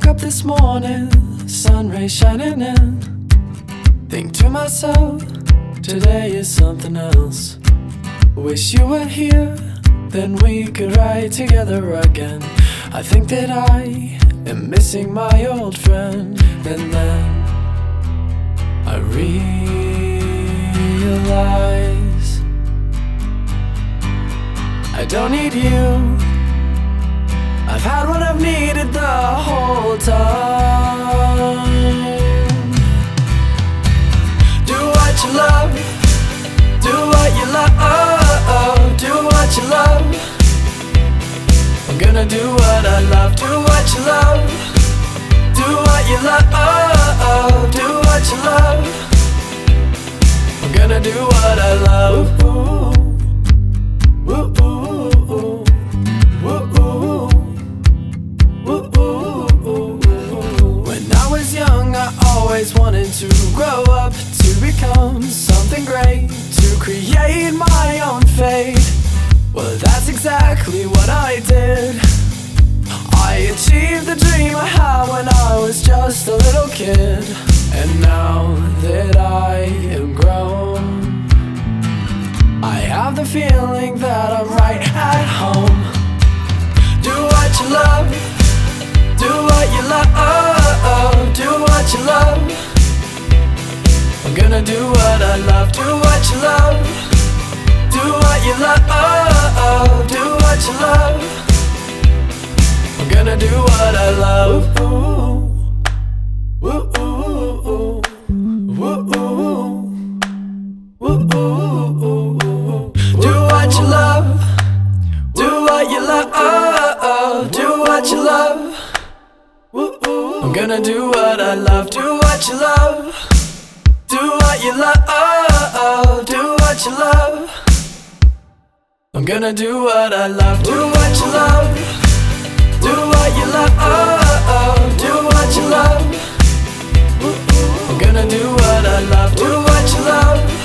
up this morning, sun rays shining in. Think to myself, today is something else. Wish you were here, then we could ride together again. I think that I am missing my old friend. And then I realize I don't need you. I've had what I've needed the whole time. Do what you love, do what you love, do what you love. I'm gonna do what I love, do what you love, do what you love, do what you love. I'm gonna do what I love. Ooh, ooh, ooh, ooh, ooh, ooh. When I was young, I always wanted to grow up, to become something great, to create my own fate. Well, that's exactly what I did. I achieved the dream I had when I was just a little kid. And now that I am grown, I have the feeling that I'm right at home. Do what you love, do what you love, do what you love. I'm gonna do what I love, do what you love, do what you love, do what you love. I'm gonna do what I love. Ooh, ooh, ooh, ooh, ooh, ooh, ooh, ooh. Do what you love, do what you love, do what you love. I'm gonna do what I love, do what you love, do what you love, do what you love. I'm gonna do what I love, do what you love, do what you love, do what you love. I'm gonna do what I love, do what you love.